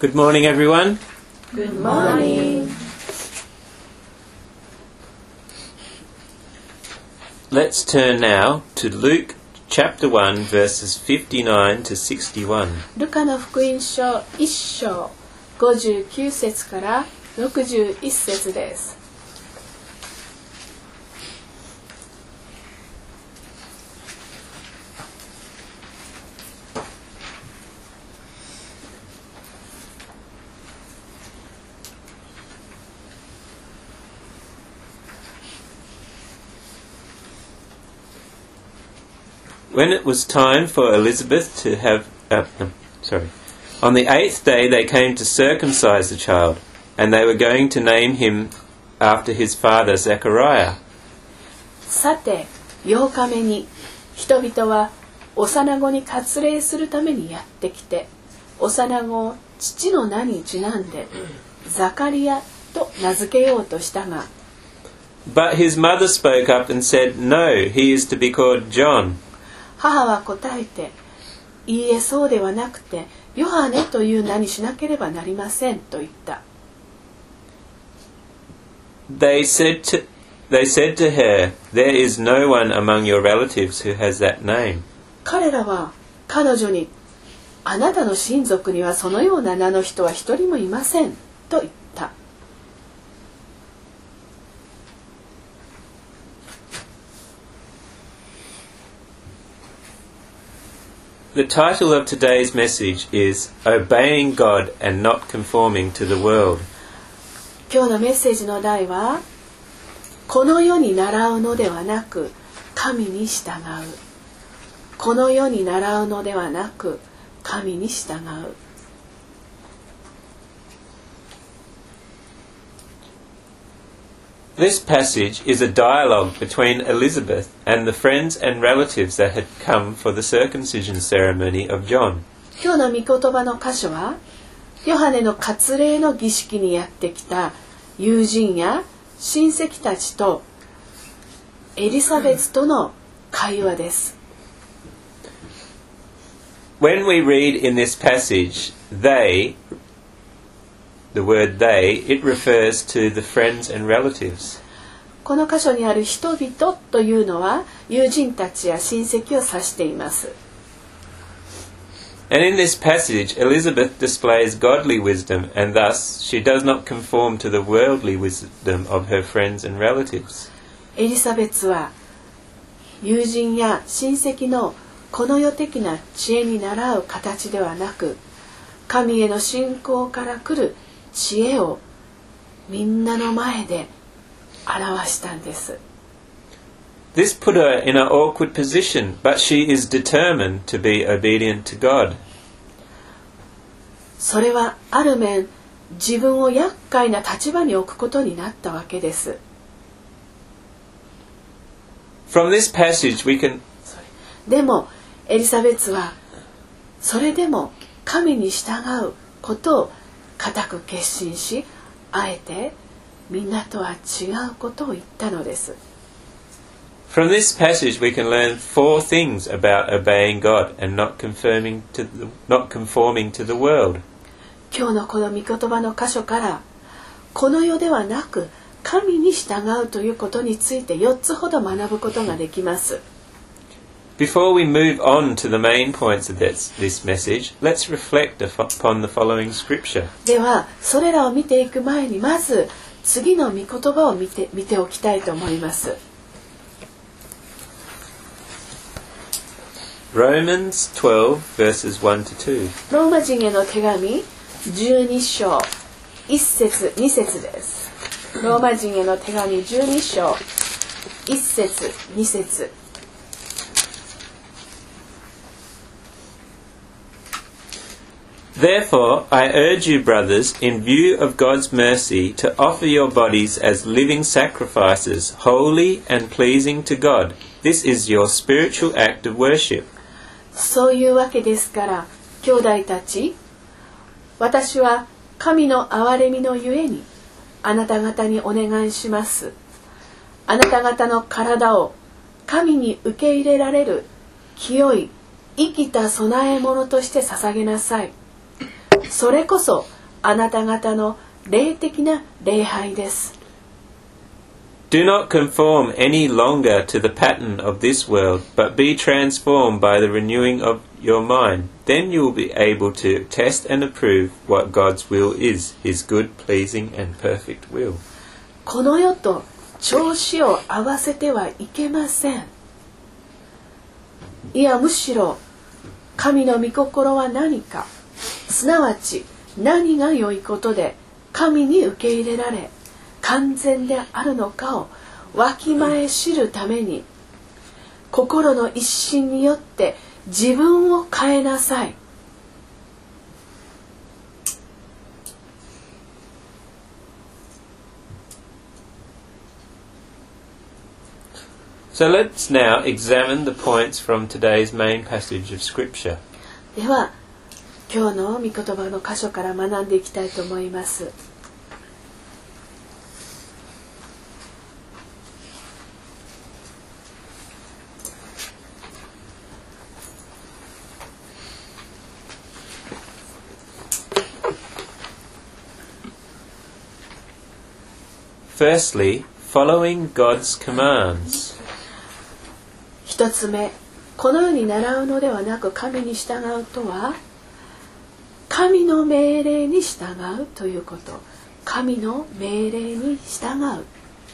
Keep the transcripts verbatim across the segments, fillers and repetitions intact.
Good morning, everyone. Good morning. Let's turn now to Luke chapter one, verses fifty-nine to sixty-one. ルカの福音書いっ章ごじゅうきゅう節からろくじゅういち節です。 When it was time for Elizabeth to have... Uh, sorry. On the eighth day they came to circumcise the child, and they were going to name him after his father Zechariah. さて、ようかめに人々は幼子に割礼するためにやってきて、幼子を父の名にちなんでザカリアと名付けようとしたが、 But his mother spoke up and said, No, he is to be called John. 母は答えて、いいえそうではなくてヨハネという名にしなければなりませんと言った。 They said to, they said to her, There is no one among your relatives who has that name. 彼らは彼女に、あなたの親族にはそのような名の人は一人もいませんと言った。 The title of today's message is Obeying God and Not Conforming to the World. 今日のメッセージの題は、この世に習うのではなく神に従う。この世に習うのではなく神に従う。 This passage is a dialogue between Elizabeth and the friends and relatives that had come for the circumcision ceremony of John. 今日の御言葉の箇所は、ヨハネの割礼の儀式にやってきた友人や親戚たちとエリザベスとの会話です。 When we read in this passage, they, the word they, it refers to the friends and relatives. この箇所にある人々というのは友人たちや親戚を指しています。 And in this passage, Elizabeth displays godly wisdom, and thus she does not conform to the worldly wisdom of her friends and relatives. エリザベスは友人や親戚のこの世的な知恵に倣う形ではなく、神への信仰から来る知恵をみんなの前で表したんです。 This put her in an awkward position, but she is determined to be obedient to God. それはある面、自分を厄介な立場に置くことになったわけです。 From this passage we can... でもエリザベスはそれでも神に従うことを固く決心し、あえてみんなとは違うことを言ったのです。 From this passage we can learn four things about obeying God and not conforming to the, not conforming to the world. 今日のこの御言葉の箇所から、この世ではなく神に従うということについてよっつほど学ぶことができます。 Before we move on to the main points of this, this message, let's reflect upon the following scripture. では、それらを見ていく前に、まず次の御言葉を見て、見ておきたいと思います。 Romans twelve, verses one to two. ローマ人への手紙じゅうに章いち節に節です。ローマ人への手紙じゅうに章いち節に節。 Therefore, I urge you, brothers, in view of God's mercy, to offer your bodies as living sacrifices, holy and pleasing to God. This is your spiritual act of worship. そういうわけですから、兄弟たち、私は神の憐れみのゆえにあなた方にお願いします。あなた方の体を神に受け入れられる清い生きた供え物として捧げなさい。 それこそあなた方の霊的な礼拝です。 Do not conform any longer to the pattern of this world, but be transformed by the renewing of your mind. Then you will be able to test and approve what God's will is, His good, pleasing, and perfect will. この世と調子を合わせてはいけません。いや、むしろ神の御心は何か、すなわち何が良いことで神に受け入れられ完全であるのかをわきまえ知るために、心の一心によって自分を変えなさい。 So let's now examine the points from today's main passage of Scripture. では、今日の御言葉の箇所から学んでいきたいと思います。 Firstly, following God's commands. 一つ目、このように習うのではなく神に従うとは、神の命令に従うということ。神の命令に従う。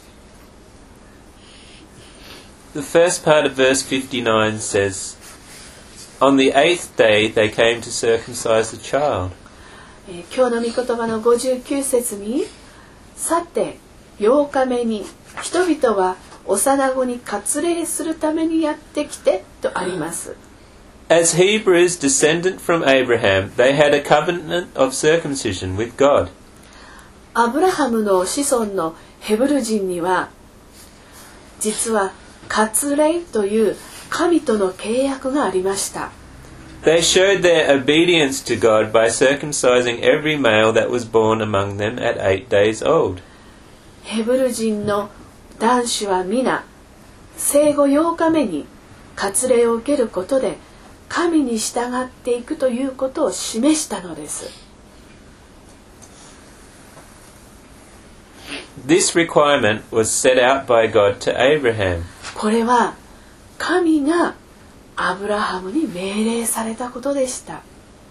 The first part of verse fifty-nine says, On the eighth day they came to circumcise the child. えー、今日の御言葉のごじゅうきゅう節に、さてようかめに人々は幼子に割礼するためにやってきてとあります。 As Hebrews descendant from Abraham, they had a covenant of circumcision with God. アブラハムの子孫のヘブル人には、実は割礼という神との契約がありました。 They showed their obedience to God by circumcising every male that was born among them at eight days old. ヘブル人の男子は皆生後ようかめに割礼を受けることで神に従っていくということを示したのです。 This requirement was set out by God to Abraham. これは神がアブラハムに命令されたことでした。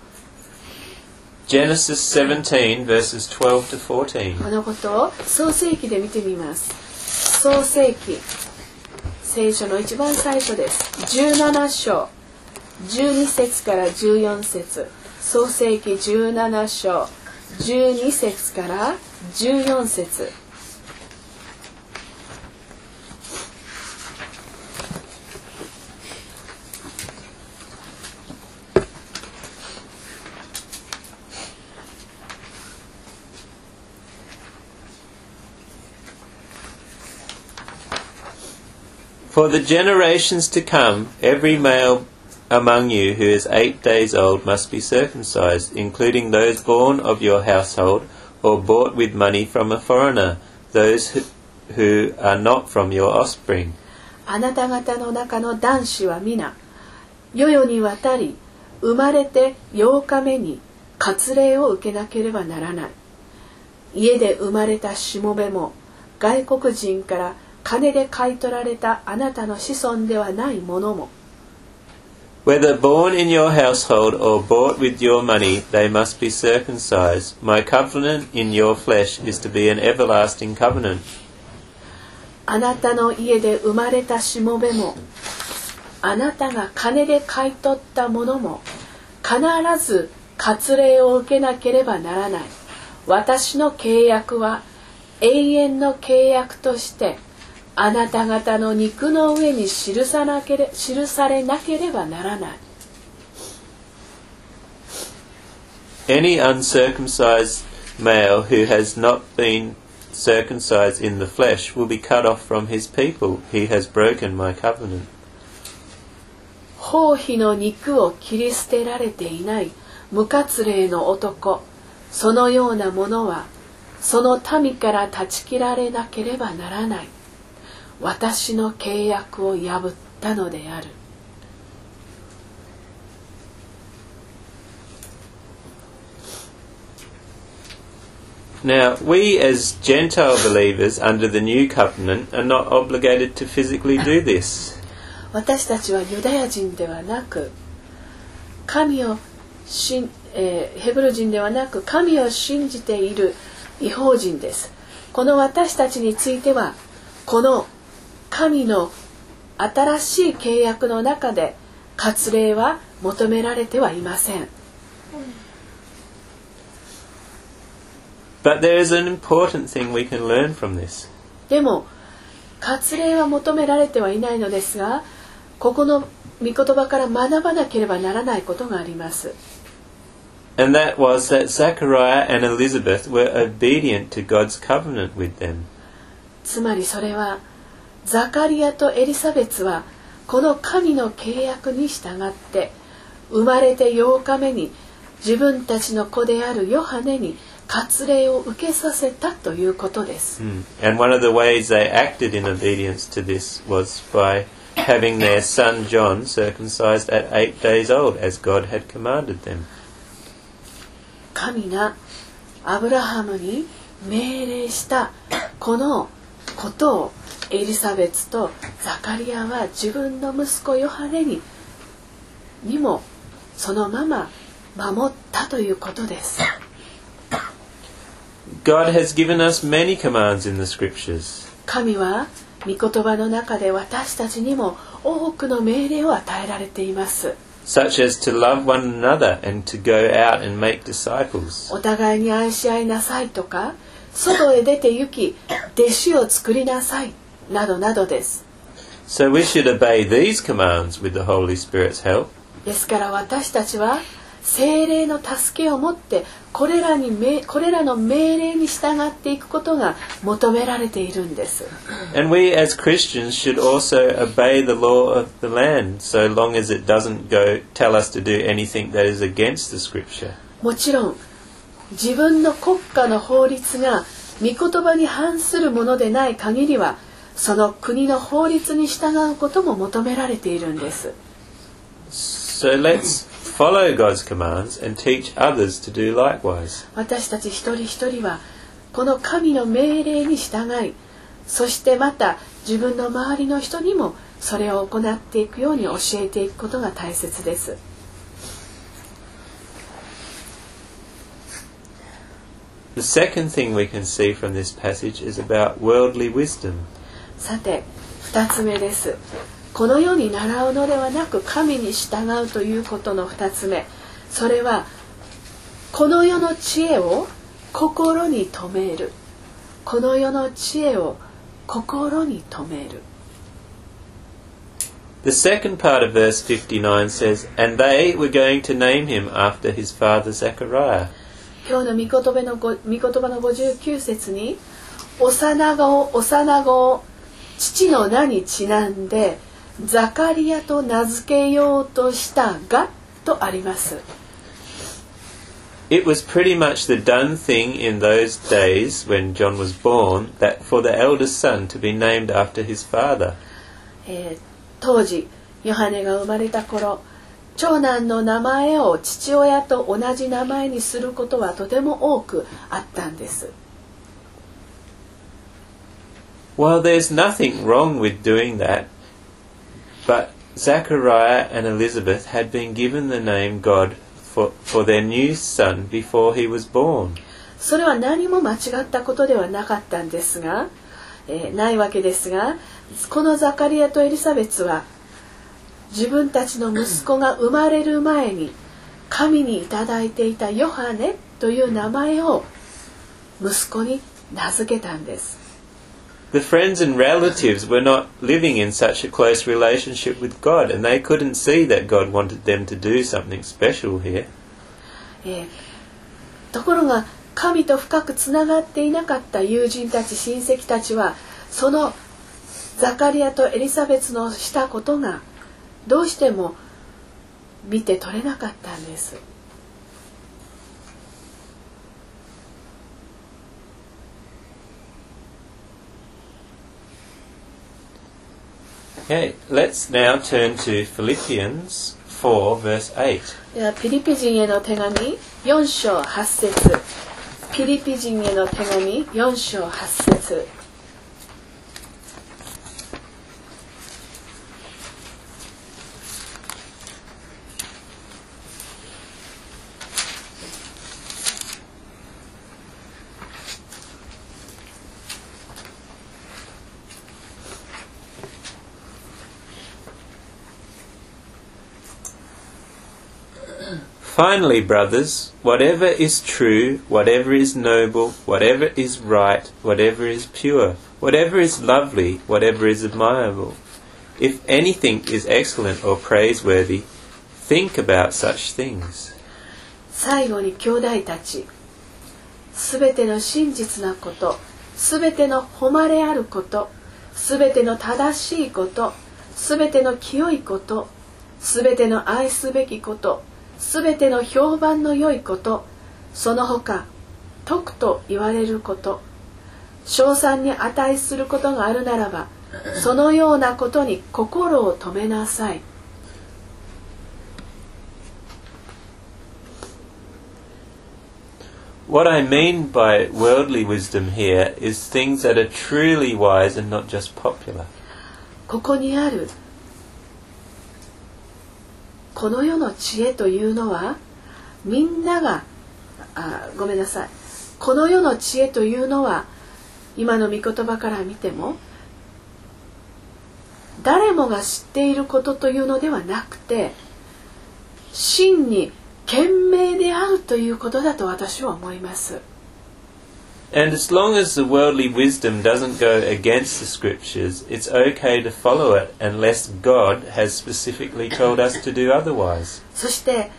Genesis seventeen verses twelve to fourteen. このことを創世記で見てみます。創世記、聖書の一番最初です。じゅうなな章じゅうに節からじゅうよん節。創世記じゅうなな章じゅうに節からじゅうよん節。 For the generations to come, every male among you who is eight days old must be circumcised, including those born of your household or bought with money from a foreigner, those who, who are not from your offspring. あなた方の中の男子は皆、世々にわたり、生まれてようかめに割礼を受けなければならない。家で生まれたしもべも、外国人から金で買い取られたあなたの子孫ではないものも。 Whether born in your household or bought with your money, they must be circumcised. My covenant in your flesh is to be an everlasting covenant. あなたの家で生まれたしもべも、あなたが金で買い取ったものも、必ず割礼を受けなければならない。私の契約は永遠の契約として、あなた方の肉の上に記さなけれ、記されなければならない。 Any uncircumcised male who has not been circumcised in the flesh will be cut off from his people. He has broken my covenant. 包皮の肉を切り捨てられていない無割礼の男、そのようなものはその民から断ち切られなければならない。私の契約を破ったのである。 Now, we as Gentile believers under the new covenant are not obligated to physically do this. 私たちはユダヤ人ではなく神を信、えー、ヘブル人ではなく神を信じている異邦人です。この私たちについてはこの神の新しい契約の中で割礼は求められてはいません。 But there is an important thing we can learn from this. でも割礼は求められてはいないのですが、ここの御言葉から学ばなければならないことがあります。 And that was that Zechariah and Elizabeth were obedient to God's covenant with them. つまりそれはザカリアとエリサベツはこの神の契約に従って生まれてようかめに自分たちの子であるヨハネに割礼を受けさせたということです。 Mm. And one of the ways they acted in obedience to this was by having their son John circumcised at eight days old, as God had commanded them. 神がアブラハムに命令したこのことをエリザベツとザカリアは自分の息子ヨハネににもそのまま守ったということです。 God has given us many commands in the scriptures. 神は御言葉の中で私たちにも多くの命令を与えられています。 Such as to love one another and to go out and make disciples. お互いに愛し合いなさいとか、外へ出て行き弟子を作りなさいなどなどです。 So we should obey these commands with the Holy Spirit's help. ですから私たちは聖霊の助けをもってこれらにこれらの命令に従っていくことが求められているんです。 And we as Christians should also obey the law of the land, so long as it doesn't go tell us to do anything that is against the scripture. もちろん自分の国家の法律が御言葉に反するものでない限りはその国の法律に従うことも求められているんです。 So let's follow God's commands and teach others to do likewise. 私たち一人一人はこの神の命令に従い、そしてまた自分の周りの人にもそれを行っていくように教えていくことが大切です。 The second thing we can see from this passage is about worldly wisdom. さて、二つ目です。この世に習うのではなく神に従うということの二つ目、それはこの世の知恵を心に留める。この世の知恵を心に留める。 The second part of verse fifty-nine says, And they were going to name him after his father Zechariah. 今日の御言葉のご、御言葉のごじゅうきゅう節に、幼子、幼子、父の名にちなんで、ザカリアと名付けようとしたがとあります。 It was pretty much the done thing in those days when John was born that for the eldest son to be named after his father. えー、当時ヨハネが生まれた頃、長男の名前を父親と同じ名前にすることはとても多くあったんです。 Well, there's nothing wrong with doing that.But Zechariah and Elizabeth had been given the name God for, for their new son before he was born. それは何も間違ったことではなかったんですが、えー、ないわけですが、このザカリアとエリザベツは自分たちの息子が生まれる前に神にいただいていたヨハネという名前を息子に名付けたんです。 The friends and relatives were not living in such a close relationship with God, and they couldn't see that God wanted them to do something special here. えー、ところが神と深くつながっていなかった友人たち親戚たちはそのザカリアとエリザベツのしたことがどうしても見て取れなかったんです。 Okay, let's now turn to Philippians four, verse eight. ではピリピ人への手紙よん章はち節。 ピリピ人への手紙よん章はち節。 Finally, brothers, whatever is true, whatever is noble, whatever is right, whatever is pure, whatever is lovely, whatever is admirable, if anything is excellent or praiseworthy, think about such things. 最後に兄弟たち、すべての真実なこと、すべての誉れあること、すべての正しいこと、すべての清いこと、すべての愛すべきこと、すべての評判の良いこと、その他徳と言われること、称賛に値することがあるならば、そのようなことに心を留めなさい。 What I mean by worldly wisdom here is things that are truly wise and not just popular. ここにあるこの世の知恵というのは、みんながあごめんなさいこの世の知恵というのは、今の御言葉から見ても誰もが知っていることというのではなくて、真に賢明であるということだと私は思います。 And as long as the worldly wisdom doesn't go against the scriptures, it's okay to follow it unless God has specifically told us to do otherwise. そして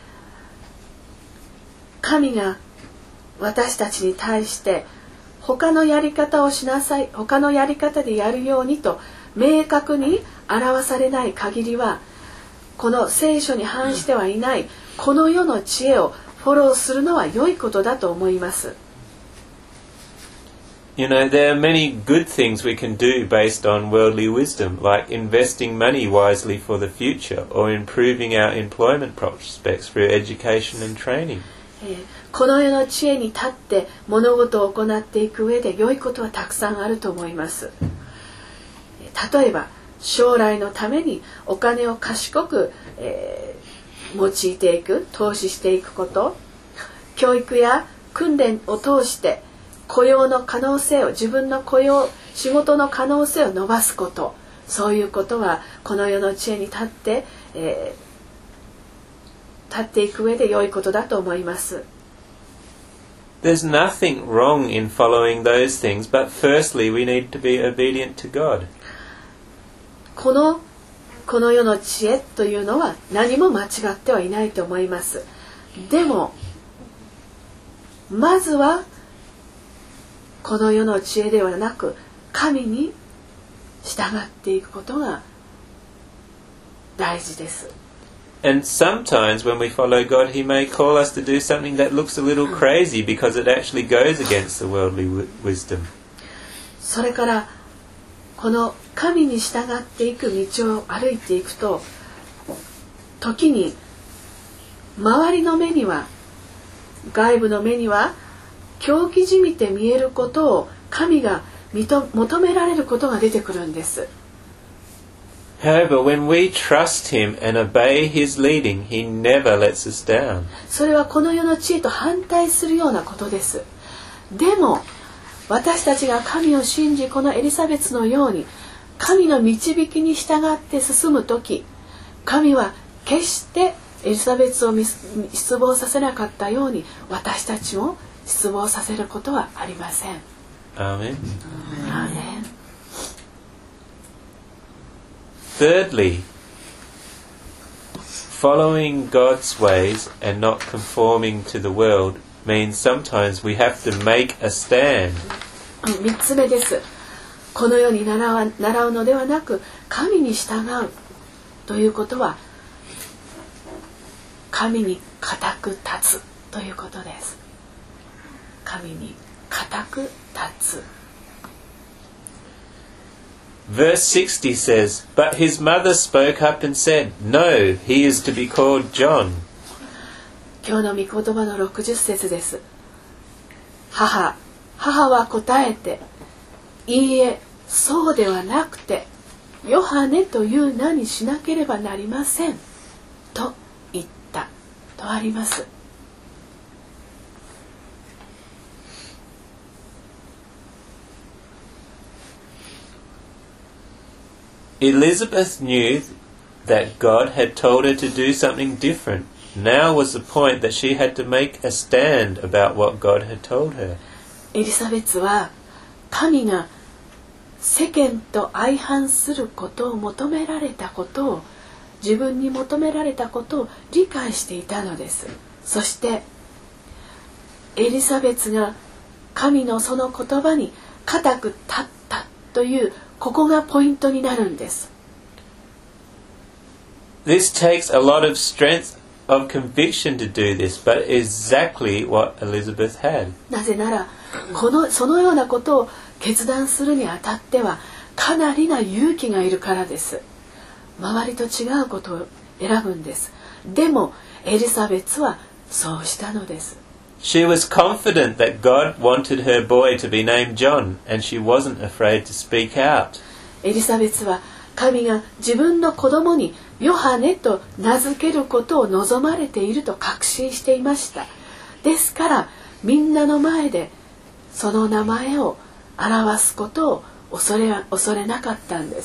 神が私たちに対して他のやり方をしなさい、他のやり方でやるようにと明確に表されない限りは、この聖書に反してはいないこの世の知恵をフォローするのは良いことだと思います。 You know, there are many good things we can do based on worldly wisdom, like investing money wisely for the future or improving our employment prospects through education and training. この世の知恵に立って物事を行っていく上で良いことはたくさんあると思います。例えば将来のためにお金を賢く、えー、用いていく、投資していくこと、教育や訓練を通して雇用の可能性を、自分の雇用、仕事の可能性を伸ばすこと、そういうことはこの世の知恵に立って、えー、立っていく上で良いことだと思います。 There's nothing wrong in following those things, but firstly we need to be obedient to God. このこの世の知恵というのは何も間違ってはいないと思います。でもまずはこの世の知恵ではなく神に従っていくことが大事です。 And sometimes when we follow God, He may call us to do something that looks a little crazy because it actually goes against the worldly w- wisdom. それからこの神に従っていく道を歩いていくと、時に周りの目には、外部の目には狂気じみて見えることを神が求められることが出てくるんです。 However, when we trust Him and obey His leading, He never lets us down. それはこの世の知恵と反対するようなことです。でも私たちが神を信じ、このエリザベスのように神の導きに従って進むとき、神は決してエリザベスを失望させなかったように、私たちも失望させることはありません。 アーメン。 アーメン。 Thirdly, following God's ways and not conforming to the world means sometimes we have to make a stand. 三つ目です。この世に習わ、習うのではなく神に従うということは、神に固く立つということです。神に固く立つ。 Verse sixty says, But his mother spoke up and said, No, he is to be called John. 今日の御言葉のろくじゅっ節です。 母母は答えて、いいえ、そうではなくてヨハネという名にしなければなりませんと言ったとあります。 Elizabeth knew that God had told her to do something different. Now was the point that she had to make a stand about what God had told her. エリザベツは神が世間と相反することを求められたことを、自分に求められたことを理解していたのです。そしてエリザベツが神のその言葉に固く立ったという、ここがポイントになるんです。 This takes a lot of strength of conviction to do this, but exactly what Elizabeth had. なぜならこのそのようなことを決断するにあたってはかなりな勇気がいるからです。周りと違うことを選ぶんです。でもエリザベツはそうしたのです。 She was confident that God wanted her boy to be named John, and she wasn't afraid to speak out. エリザベツは神が自分の子供にヨハネと名付けることを望まれていると確信していました。ですからみんなの前でその名前を表すことを恐れ、恐れなかったんです。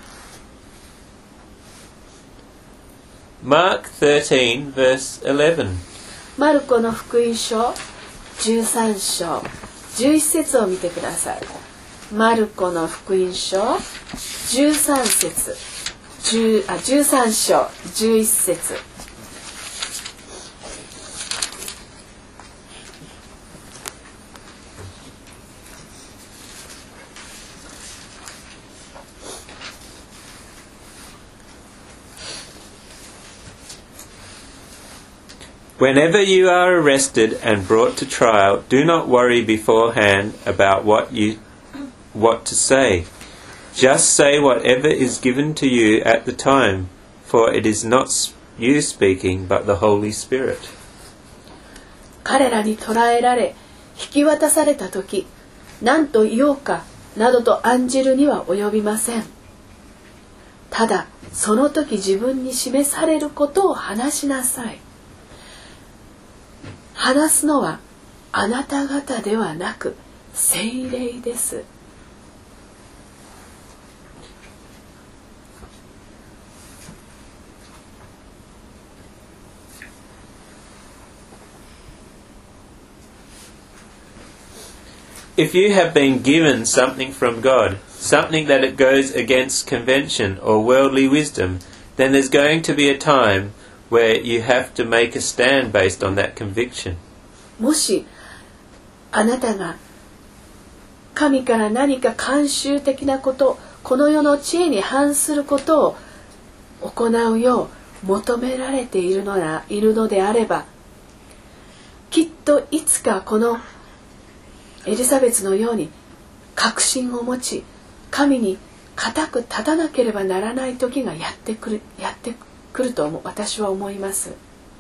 Mark thirteen, verse eleven. マルコの福音書じゅうさん章じゅういち節を見てください。マルコの福音書じゅうさん節、10あじゅうさん章じゅういち節。 Whenever you are arrested and brought to trial, do not worry beforehand about what you what to say. Just say whatever is given to you at the time, for it is not you speaking, but the Holy Spirit. 彼らに捕らえられ引き渡された時、何と言おうかなどと案じるには及びません。ただその時自分に示されることを話しなさい。話すのはあなた方ではなく聖霊です。 If you have been given something from God, something that it goes against convention or worldly wisdom, then there's going to be a time where you have to make a stand based on that conviction. もしあなたが神から何か慣習的なこと、この世の知恵に反することを行うよう求められているのな、いるのであれば、きっといつかこのエリザベツのように確信を持ち、神に固く立たなければならない時がやってくる、やってくる来ると私は思います。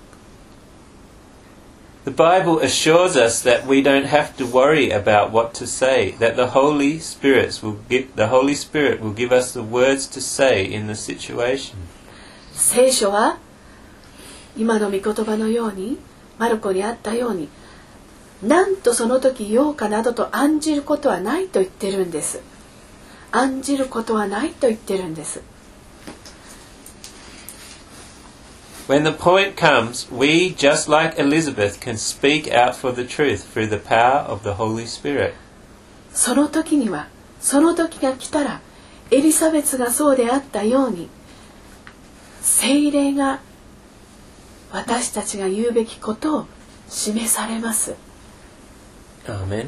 The Bible assures us that we don't have to worry about what to say, that the Holy Spirit will give, the Holy Spirit will give us the words to say in the situation. 聖書は今の御言葉のように、マルコにあったように、なんとその時言おうかなどと案じることはないと言ってるんです。案じることはないと言ってるんです。 When the point comes, we, just like Elizabeth, can speak out for the truth through the power of the Holy Spirit. その時には、その時が来たら、エリザベツがそうであったように、聖霊が私たちが言うべきことを示されます。 Amen.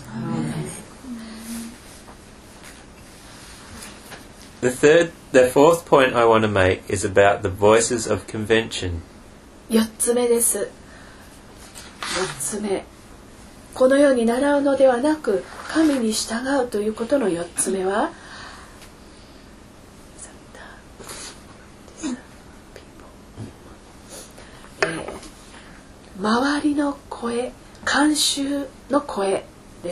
The third, the fourth point I want to make is about the voices of convention. 四つ目です。四つ目。このように習うのではなく、神に従うということの四つ目は、えー、周りの声、 慣習の声です。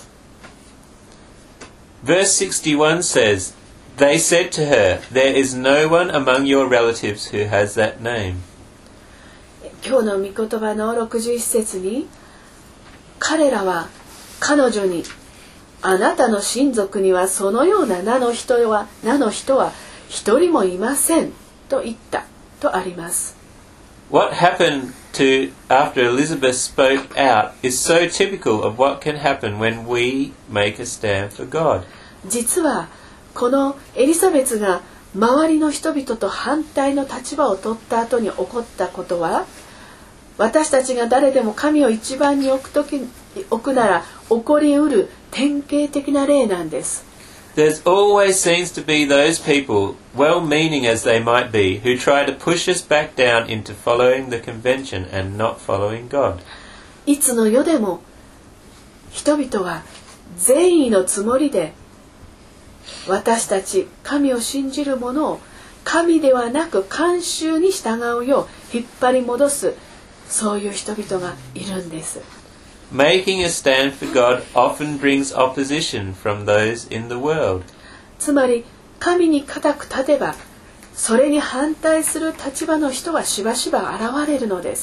Verse sixty-one says, They said to her, There is no one among your relatives who has that name. 今日の御言葉のろくじゅういち節に、彼らは彼女に、あなたの親族にはそのような名の人は名の人は一人もいませんと言ったとあります。 What happened to after Elizabeth spoke out is so typical of what can happen when we make a stand for God. 実はこのエリザベスが周りの人々と反対の立場を取った後に起こったことは、私たちが誰でも神を一番に置くとき置くなら起こりうる典型的な例なんです。 There's always seems to be those people, well-meaning as they might be, who try to push us back down into following the convention and not following God. いつの世でも人々は善意のつもりで私たち神を信じる者を神ではなく慣習に従うよう引っ張り戻す、そういう人々がいるんです。 Making a stand for God often brings opposition from those in the world. つまり神に固く立てばそれに反対する立場の人はしばしば現れるのです。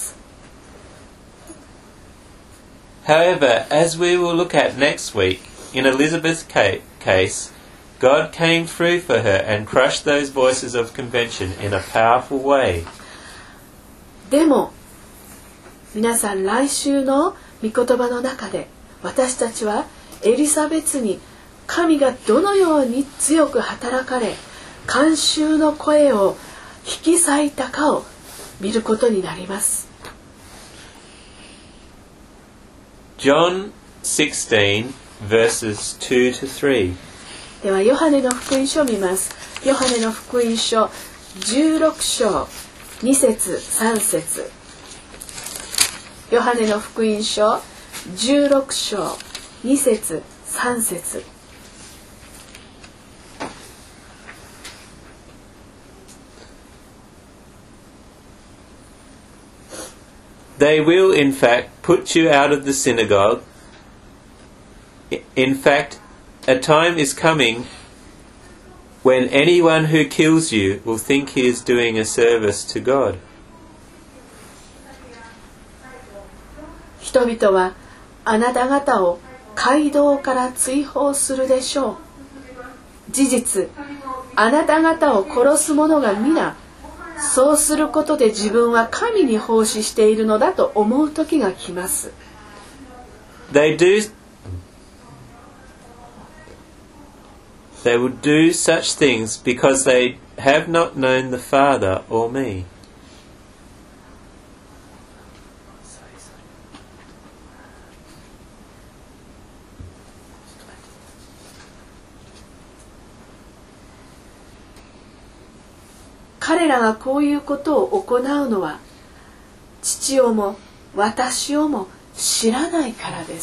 However, as we will look at next week, in Elizabeth's case, God came through for her and crushed those voices of convention in a powerful way. でも皆さん、来週の御言葉の中で私たちはエリザベスに神がどのように強く働かれ慣習の声を引き裂いたかを見ることになります。 John sixteen verses two to three. ではヨハネの福音書を見ます。ヨハネの福音書じゅうろく章に節さん節。ヨハネの福音書じゅうろく章に節さん節。 They will, in fact, put you out of the synagogue. In fact, a time is coming when anyone who kills you will think he is doing a service to God. 人々はあなた方を街道から追放するでしょう。事実、あなた方を殺す者が皆そうすることで自分は神に奉仕しているのだと思う時が来ます。 They do, they will do such things because they have not known the Father or me. 彼らがこういうことを行うのは父をも私をも知らないからです。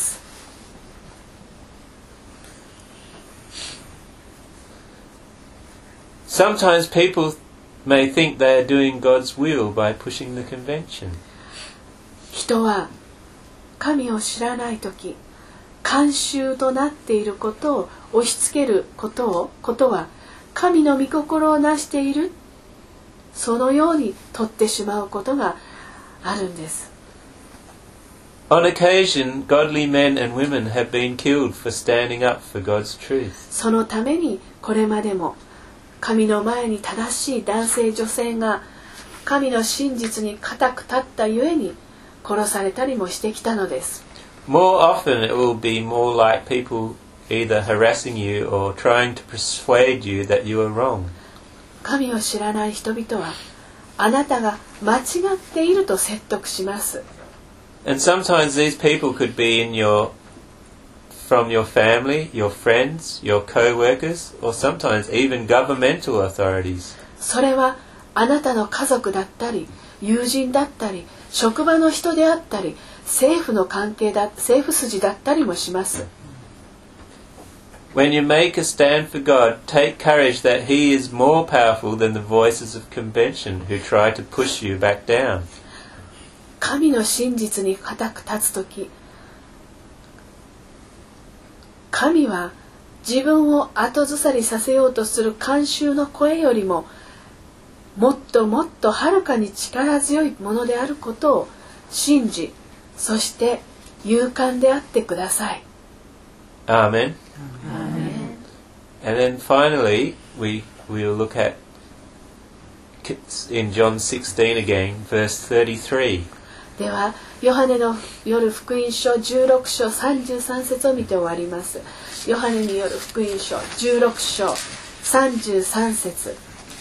Sometimes people may think they are doing God's will by pushing the convention. 人は神を知らないとき、慣習となっていることを押し付けることをことは神の御心をなしている、そのように取ってしまうことがあるんです。 On occasion, godly men and women have been killed for standing up for God's truth. そのためにこれまでも神の前に正しい男性女性が神の真実に固く立ったゆえに殺されたりもしてきたのです。 More often it will be more like people either harassing you or trying to persuade you that you are wrong. 神を知らない人々はあなたが間違っていると説得します。 And sometimes these people could be in your, from your family, your friends, your co-workers, or sometimes even governmental authorities. それはあなたの家族だったり、友人だったり、職場の人であったり、政府の関係だ、政府筋だったりもします。 When you make a stand for God, take courage that He is more powerful than the voices of convention who try to push you back down. 神の真実に固く立つとき、神は自分を後ずさりさせようとする慣習の声よりももっともっとはるかに力強いものであることを信じ、そして勇敢であってください。 Amen. Amen. And then finally, we will look at in John sixteen again, verse thirty-three. では、ヨハネの夜福音書じゅうろく章さんじゅうさん節を見て終わります。ヨハネによる福音書じゅうろく章さんじゅうさん節。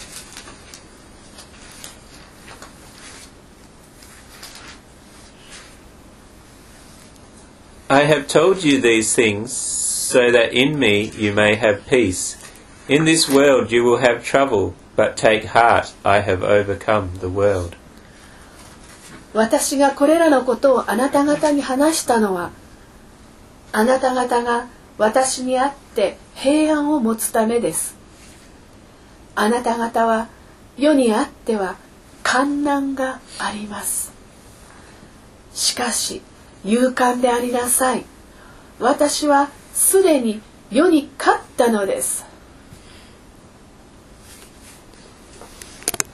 I have told you these things so that in me you may have peace. In this world you will have trouble, but take heart, I have overcome the world. 私がこれらのことをあなた方に話したのは、あなた方が私にあって平安を持つためです。あなた方は世にあっては患難があります。しかし勇敢でありなさい。私はすでに世に勝ったのです。